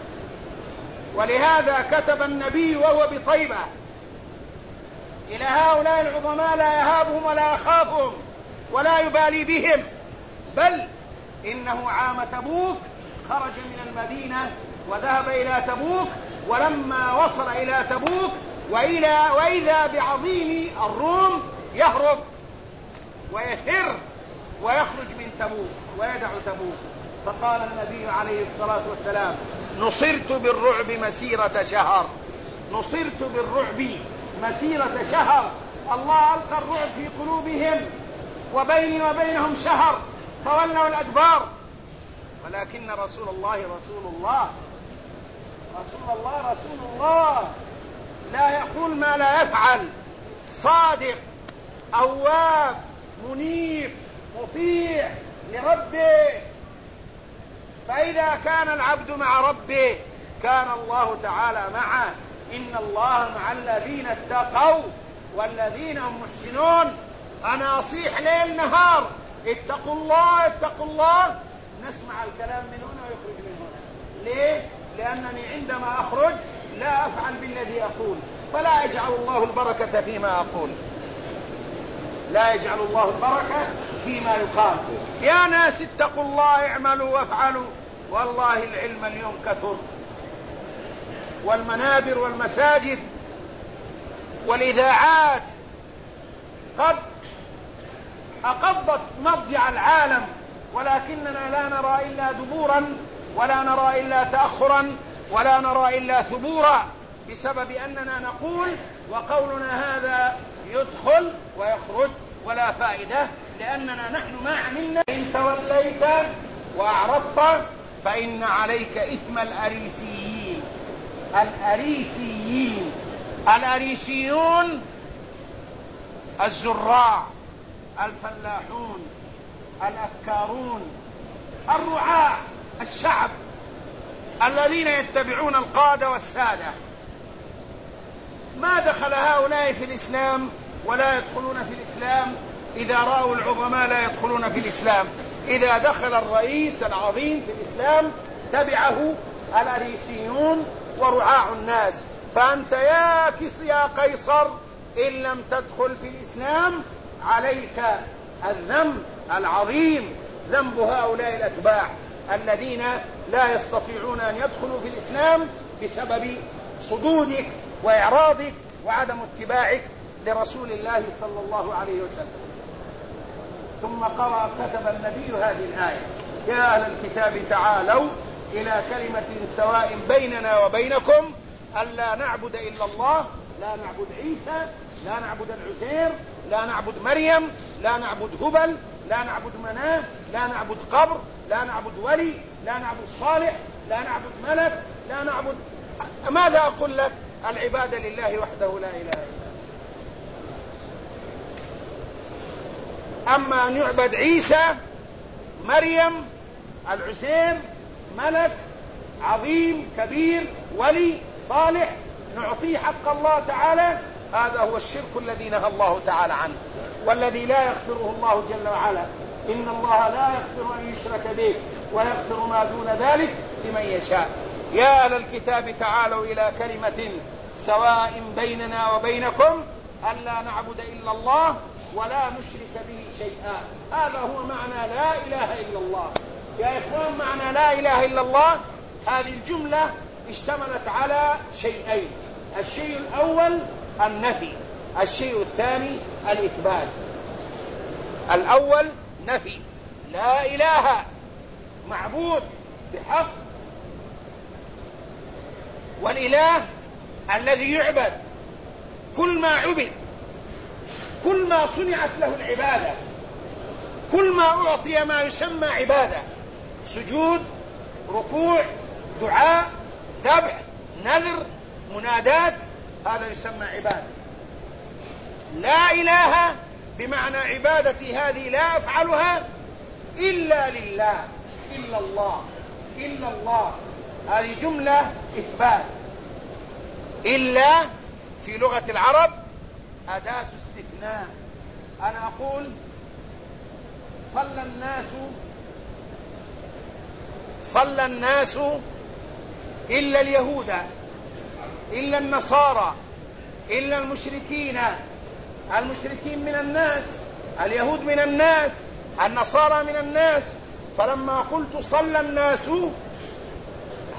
ولهذا كتب النبي وهو بطيبة: إلى هؤلاء العظماء لا يهابهم ولا يخافهم ولا يبالي بهم، بل إنه عام تبوك خرج من المدينة وذهب إلى تبوك، ولما وصل إلى تبوك وإلى وإذا بعظيم الروم يهرب ويفر ويخرج من تبوك ويدع تبوك. فقال النبي عليه الصلاة والسلام: نصرت بالرعب مسيرة شهر، نصرت بالرعب مسيرة شهر. الله ألقى الرعب في قلوبهم وبيني وبينهم شهر فولوا الأدبار، ولكن رسول الله رسول الله رسول الله رسول الله لا يقول ما لا يفعل، صادق أواب منيب مطيع لربه. فإذا كان العبد مع ربه كان الله تعالى معه. إن الله مع الذين اتقوا والذين هم محسنون. أنا أصيح ليل نهار اتقوا الله اتقوا الله، نسمع الكلام من هنا ويخرج من هنا. ليه؟ لأنني عندما أخرج لا أفعل بالذي أقول، فلا يجعل الله البركة فيما أقول، لا يجعل الله البركة فيما يقال. يا ناس اتقوا الله اعملوا وافعلوا، والله العلم اليوم كثر، والمنابر والمساجد والإذاعات قد أقضت مضجع العالم، ولكننا لا نرى إلا دبورا ولا نرى إلا تأخرا ولا نرى إلا ثبورا، بسبب أننا نقول وقولنا هذا يدخل ويخرج ولا فائدة، لأننا نحن ما عملنا. إن توليت وأعرضت فإن عليك إثم الأريسيين. الأريسيين الأريسيون الزراع الفلاحون الأفكارون الرعاة الشعب الذين يتبعون القادة والسادة. ما دخل هؤلاء في الإسلام ولا يدخلون في الإسلام إذا رأوا العظماء لا يدخلون في الإسلام. إذا دخل الرئيس العظيم في الإسلام تبعه الأريسيون ورعاع الناس. فأنت يا كس يا قيصر إن لم تدخل في الإسلام عليك الذنب العظيم، ذنب هؤلاء الأتباع الذين لا يستطيعون أن يدخلوا في الإسلام بسبب صدودك وإعراضك وعدم اتباعك لرسول الله صلى الله عليه وسلم. ثم قرأ كتب النبي هذه الآية: يا أهل الكتاب تعالوا إلى كلمة سواء بيننا وبينكم ألا نعبد إلا الله، لا نعبد عيسى، لا نعبد العزير، لا نعبد مريم، لا نعبد هبل، لا نعبد مناه، لا نعبد قبر، لا نعبد ولي، لا نعبد صالح، لا نعبد ملك، لا نعبد. ماذا أقول لك؟ العبادة لله وحده لا إله إلا هو. أما أن يعبد عيسى، مريم، العزير، ملك عظيم كبير، ولي صالح، نعطيه حق الله تعالى، هذا هو الشرك الذي نهى الله تعالى عنه والذي لا يغفره الله جل وعلا. إن الله لا يغفر أن يشرك به ويغفر ما دون ذلك لمن يشاء. يا أهل الكتاب تعالوا إلى كلمة سواء بيننا وبينكم ألا نعبد إلا الله ولا نشرك به شيئا. هذا هو معنى لا إله إلا الله. يا إخوان، معنى لا إله إلا الله هذه الجملة اشتملت على شيئين: الشيء الأول النفي، الشيء الثاني الإثبات. الأول نفي، لا إله معبود بحق، والإله الذي يعبد، كل ما عبد، كل ما صنعت له العبادة، كل ما أعطي ما يسمى عبادة، سجود، ركوع، دعاء، ذبح، نذر، منادات، هذا يسمى عبادة. لا إله بمعنى عبادتي هذه لا أفعلها إلا لله، إلا الله، إلا الله، هذه جملة إثبات. إلا في لغة العرب أداة استثناء. أنا أقول صلى الناس صلى الناس إلا اليهود، إلا النصارى، إلا المشركين. المشركين من الناس، اليهود من الناس، النصارى من الناس. فلما قلت صلى الناس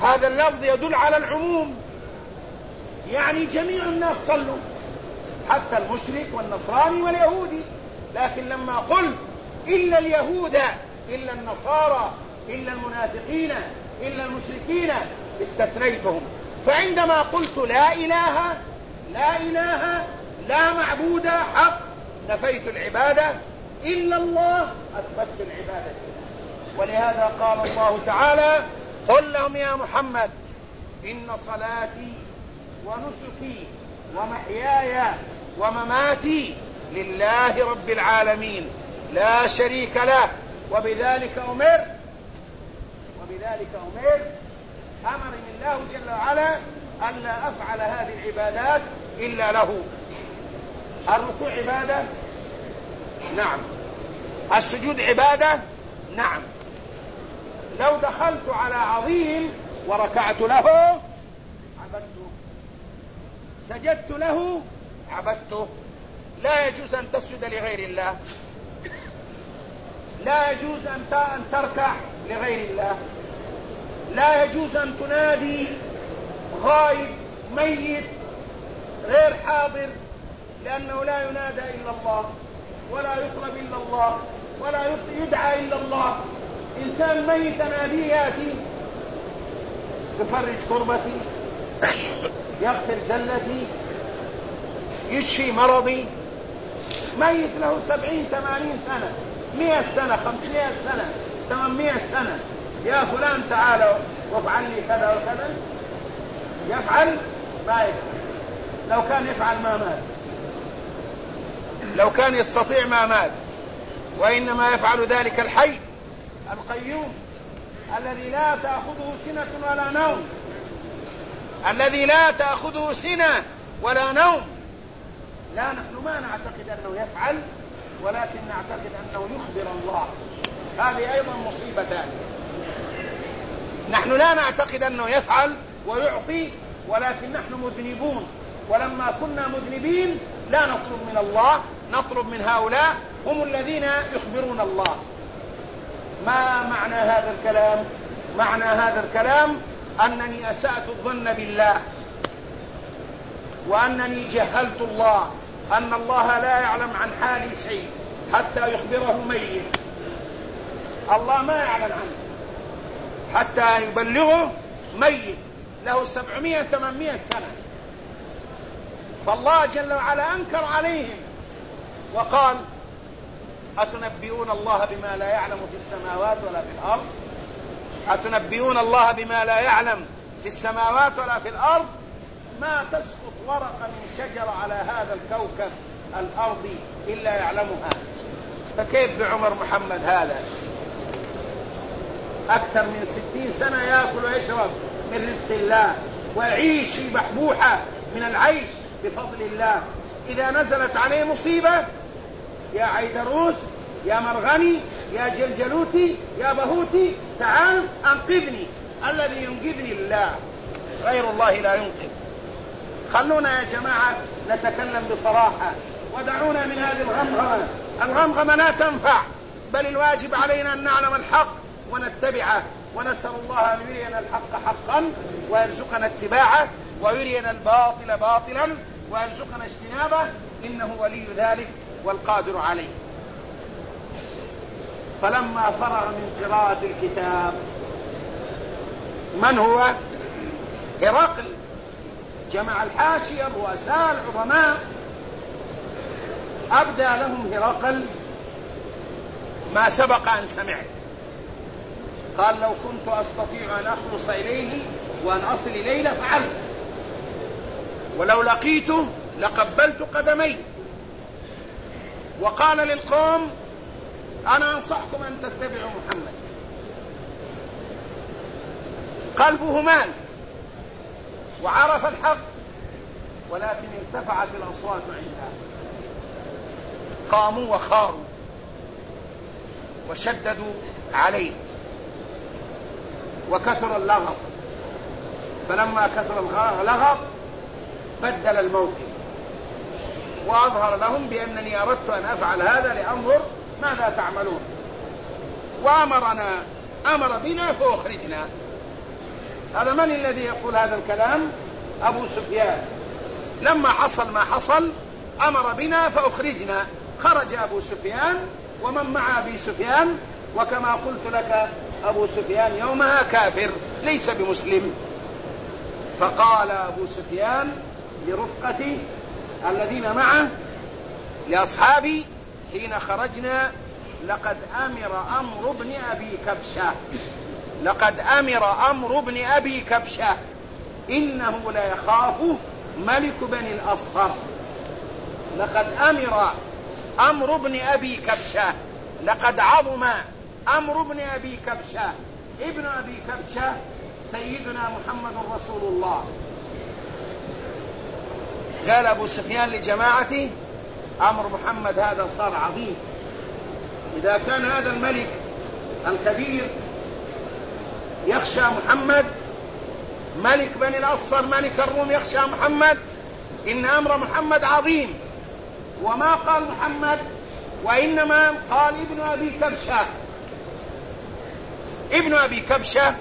هذا اللفظ يدل على العموم، يعني جميع الناس صلوا، حتى المشرك والنصراني واليهودي. لكن لما قلت إلا اليهود إلا النصارى إلا المنافقين إلا المشركين استثنيتهم. فعندما قلت لا إله لا إله لا معبود حق نفيت العبادة إلا الله، أثبتت العبادة. ولهذا قال الله تعالى: قل لهم يا محمد إن صلاتي ونسكي ومحياي ومماتي لله رب العالمين لا شريك له وبذلك أمرت وبذلك أمرت أمرني الله جل وعلا ألا أفعل هذه العبادات إلا له. الركوع عبادة؟ نعم. السجود عبادة؟ نعم. لو دخلت على عظيم وركعت له عبدته، سجدت له عبدته. لا يجوز أن تسجد لغير الله، لا يجوز أن تركع لغير الله، لا يجوز أن تنادي غائب ميت غير حاضر، لأنه لا ينادى إلا الله ولا يطلب إلا الله ولا يدعى إلا الله. إنسان ميت ناديه يأتي يفرج كربتي، يغفر زلتي، يشفي مرضي. ميت له سبعين ثمانين سنة، مئة سنة، خمسمائة سنة، ثمانمائة سنة، يا فلان تعالوا وافعل لي كذا وكذا، يفعل؟ ما يفعل. لو كان يفعل ما مات، لو كان يستطيع ما مات. وإنما يفعل ذلك الحي القيوم الذي لا تأخذه سنة ولا نوم، الذي لا تأخذه سنة ولا نوم. لا، نحن ما نعتقد أنه يفعل، ولكن نعتقد أنه يخبر الله. هذه أيضا مصيبتان. نحن لا نعتقد أنه يفعل ويعطي، ولكن نحن مذنبون، ولما كنا مذنبين لا نطلب من الله، نطلب من هؤلاء هم الذين يخبرون الله. ما معنى هذا الكلام؟ معنى هذا الكلام أنني أسأت الظن بالله، وأنني جهلت الله، أن الله لا يعلم عن حالي شيء حتى يخبره ميت. الله ما يعلم عنه حتى يبلغه ميت له سبعمائة ثمانمائة سنة. فالله جل وعلا أنكر عليهم وقال: أتنبئون الله بما لا يعلم في السماوات ولا في الأرض؟ أتنبئون الله بما لا يعلم في السماوات ولا في الأرض؟ ما تسقط ورقة من شجرة على هذا الكوكب الأرضي إلا يعلمها. فكيف بعمر محمد هذا أكثر من ستين سنة يأكل ويشرب من رزق الله ويعيش في بحبوحة من العيش بفضل الله؟ إذا نزلت عليه مصيبة: يا عيدروس، يا مرغني، يا جلجلوتي، يا بهوتي، تعال أنقذني. الذي ينقذني الله، غير الله لا ينقذ. خلونا يا جماعة نتكلم بصراحة، ودعونا من هذه الغمغمة. الغمغمة لا تنفع، بل الواجب علينا أن نعلم الحق ونتبعه، ونسأل الله أن يرينا الحق حقا ويرزقنا اتباعه، ويرينا الباطل باطلا ويرزقنا اجتنابه، إنه ولي ذلك والقادر عليه. فلما فرغ من قراءة الكتاب، من هو؟ هرقل، جمع الحاشية الرؤساء العظماء، أبدى لهم هرقل ما سبق أن سمعت. قال: لو كنت أستطيع أن أخلص إليه وأن أصل إليه لفعلت، ولو لقيته لقبلت قدميه. وقال للقوم: أنا أنصحكم أن تتبعوا محمد. قلبه مال وعرف الحق، ولكن ارتفعت الأصوات عندها، قاموا وخاروا وشددوا عليه، وكثر اللغط. فلما كثر اللغط بدل الموقف، وأظهر لهم بأنني أردت أن أفعل هذا لأنظر ماذا تعملون، وأمرنا أمر بنا فأخرجنا. هذا من الذي يقول هذا الكلام؟ أبو سفيان. لما حصل ما حصل أمر بنا فأخرجنا. خرج أبو سفيان ومن مع أبي سفيان، وكما قلت لك أبو سفيان يومها كافر ليس بمسلم. فقال أبو سفيان لرفقتي الذين معه لأصحابي حين خرجنا: لقد أمر أمر بن أبي كبشة لقد أمر أمر بن أبي كبشة إنه لا يخاف ملك بني الأصفر. لقد أمر أمر بن أبي كبشة، لقد عظم أمر بن أبي كبشة. ابن أبي كبشة سيدنا محمد رسول الله. قال أبو سفيان لجماعته: أمر محمد هذا صار عظيم. إذا كان هذا الملك الكبير يخشى محمد، ملك بني الأصفر ملك الروم يخشى محمد، إن أمر محمد عظيم. وما قال محمد، وإنما قال ابن أبي كبشة. ابن أبي كبشة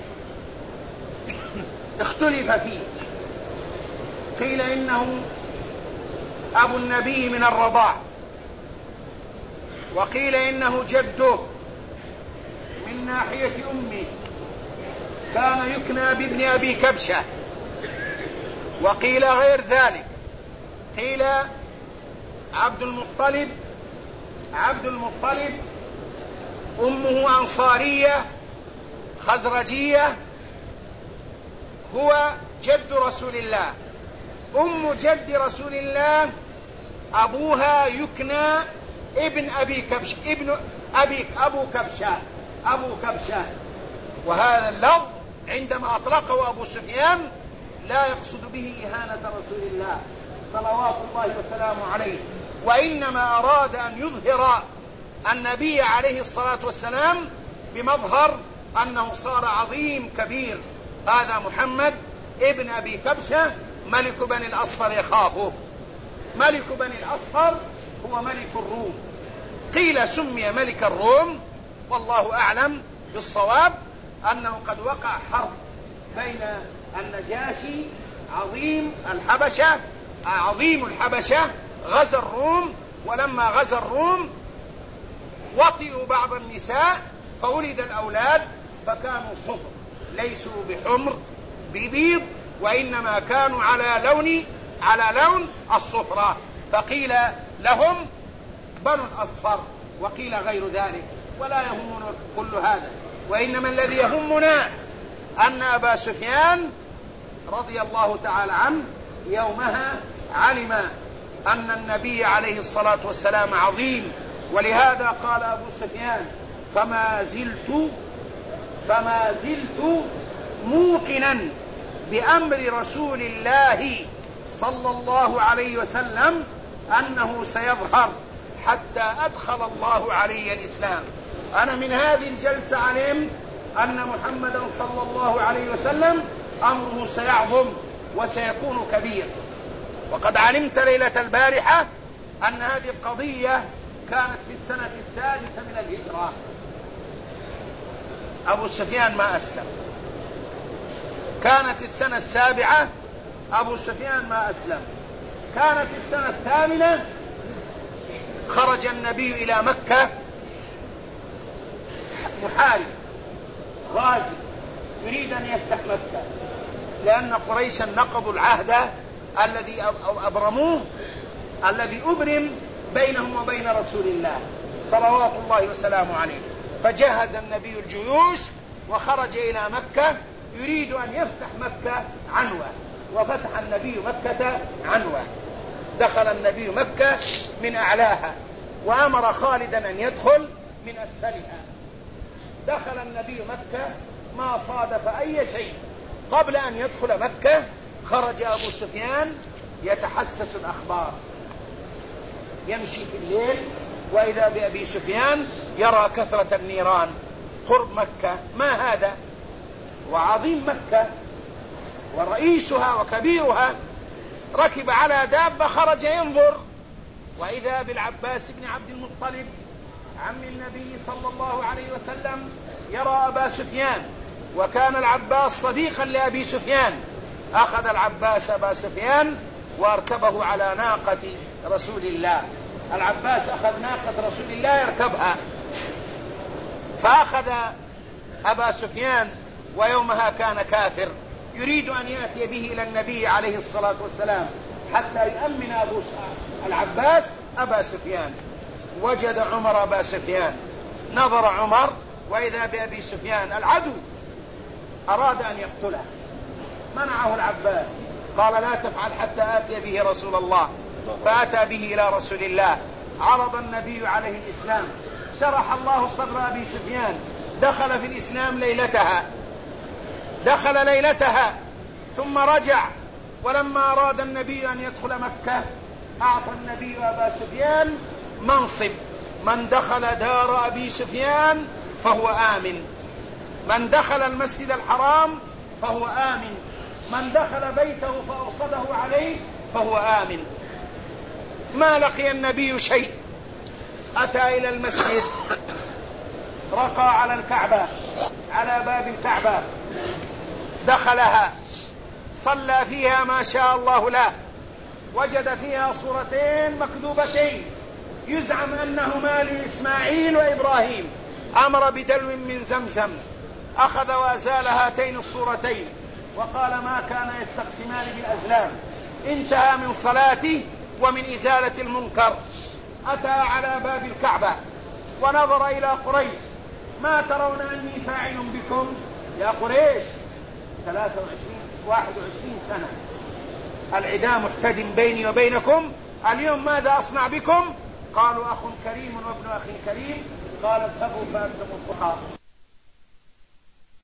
اختلف فيه، قيل إنه أبو النبي من الرضاع، وقيل إنه جده من ناحية أمه كان يكنى بابن أبي كبشة، وقيل غير ذلك. قيل عبد المطلب عبد المطلب أمه أنصارية خزرجية، هو جد رسول الله. أم جد رسول الله أبوها يكنى ابن أبي كبشة، ابن أبي أبو كبشة أبو كبشة. وهذا اللفظ عندما أطلقه أبو سفيان لا يقصد به إهانة رسول الله صلوات الله وسلامه عليه، وإنما أراد أن يظهر النبي عليه الصلاة والسلام بمظهر أنه صار عظيم كبير. هذا محمد ابن أبي كبشة ملك بني الأصفر يخافه. ملك بني الأصفر هو ملك الروم. قيل سمي ملك الروم، والله أعلم بالصواب، أنه قد وقع حرب بين النجاشي عظيم الحبشة عظيم الحبشة غزا الروم، ولما غزا الروم وطئوا بعض النساء فولد الأولاد فكانوا صفر، ليسوا بحمر ببيض، وإنما كانوا على لون على لون الصفرة، فقيل لهم بنو الأصفر، وقيل غير ذلك، ولا يهمنا كل هذا. وإنما الذي يهمنا أن أبا سفيان رضي الله تعالى عنه يومها علم أن النبي عليه الصلاة والسلام عظيم، ولهذا قال أبو سفيان: فما زلت فما زلت موقنا بأمر رسول الله صلى الله عليه وسلم أنه سيظهر حتى أدخل الله علي الإسلام. أنا من هذه الجلسة علم أن محمدا صلى الله عليه وسلم أمره سيعظم وسيكون كبير. وقد علمت ليلة البارحة أن هذه القضية كانت في السنة السادسة من الهجرة. أبو سفيان ما أسلم. كانت السنة السابعة أبو سفيان ما أسلم. كانت السنة الثامنة خرج النبي إلى مكة محارب غازي يريد أن يفتح مكة، لأن قريشا نقضوا العهد الذي أبرموه الذي أبرم بينهم وبين رسول الله صلوات الله وسلامه عليه. فجهز النبي الجيوش وخرج إلى مكة يريد أن يفتح مكة عنوة، وفتح النبي مكة عنوة. دخل النبي مكة من أعلاها وأمر خالدا أن يدخل من أسفلها. دخل النبي مكة ما صادف أي شيء. قبل أن يدخل مكة خرج أبو سفيان يتحسس الأخبار، يمشي في الليل وإذا بأبي سفيان يرى كثرة النيران قرب مكة. ما هذا؟ وعظيم مكة ورئيسها وكبيرها ركب على دابة خرج ينظر، وإذا بالعباس بن عبد المطلب عم النبي صلى الله عليه وسلم يرى أبا سفيان وكان العباس صديقا لأبي سفيان. أخذ العباس أبا سفيان واركبه على ناقة رسول الله. العباس أخذ ناقة رسول الله يركبها، فأخذ أبا سفيان ويومها كان كافر يريد أن يأتي به إلى النبي عليه الصلاة والسلام حتى يؤمن أبو العباس أبا سفيان. وجد عمر أبا سفيان، نظر عمر وإذا بأبي سفيان العدو، أراد أن يقتله، منعه العباس، قال لا تفعل حتى آتي به رسول الله. فأتى به إلى رسول الله، عرض النبي عليه الإسلام، شرح الله صدر أبي سفيان، دخل في الإسلام ليلتها دخل ليلتها ثم رجع. ولما أراد النبي أن يدخل مكة أعطى النبي أبا سفيان منصب: من دخل دار أبي سفيان فهو آمن، من دخل المسجد الحرام فهو آمن، من دخل بيته فأرصده عليه فهو آمن. ما لقي النبي شيء، أتى إلى المسجد، رقى على الكعبة، على باب الكعبة، دخلها، صلى فيها ما شاء الله له، وجد فيها صورتين مكذوبتين يزعم أنهما لإسماعيل وإبراهيم. أمر بدلو من زمزم، أخذ وأزال هاتين الصورتين وقال ما كان يستقسمان بالأزلام. انتهى من صلاته ومن إزالة المنكر، أتى على باب الكعبة ونظر إلى قريش: ما ترون أني فاعل بكم يا قريش؟ ثلاثة وعشرين واحد وعشرين سنة العداء محتدم بيني وبينكم، اليوم ماذا أصنع بكم؟ قالوا أخ كريم وابن أخي كريم. قال اذهبوا فأنتم الطحاء.